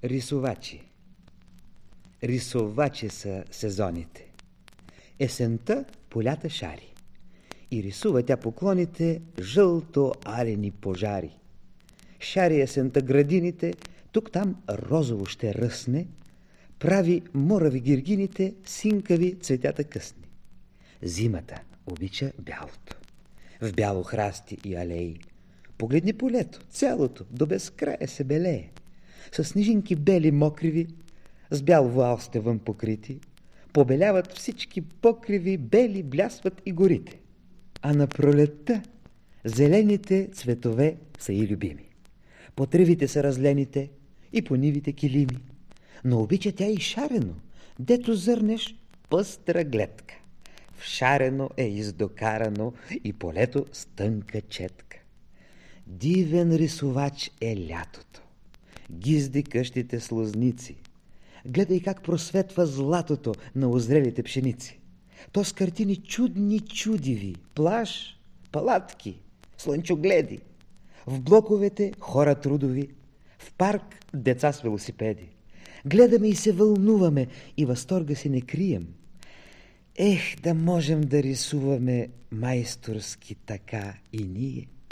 Рисувачи. Рисувачи са сезоните. Есента полята шари и рисува тя поклоните жълто-алени пожари. Шари есента градините, тук-там розово ще ръсне, прави морави гиргините, синкави цветята късни. Зимата обича бялото. В бяло храсти и алеи. Погледни полето, цялото, до безкрая се белее. С снежинки бели мокриви, с бял вуал сте вън покрити, побеляват всички покриви, бели блясват и горите. А на пролетта зелените цветове са и любими. По тревите са разлените и по нивите килими. Но обича тя и шарено, дето зърнеш пъстра гледка. В шарено е издокарано и полето с тънка четка. Дивен рисувач е лятото. Гизди къщите с лозници. Гледай как просветва златото на озрелите пшеници. То с картини чудни чудиви, плаж, палатки, слънчогледи. В блоковете хора трудови, в парк деца с велосипеди. Гледаме и се вълнуваме и възторга си не крием. Ех, да можем да рисуваме майсторски така и ние.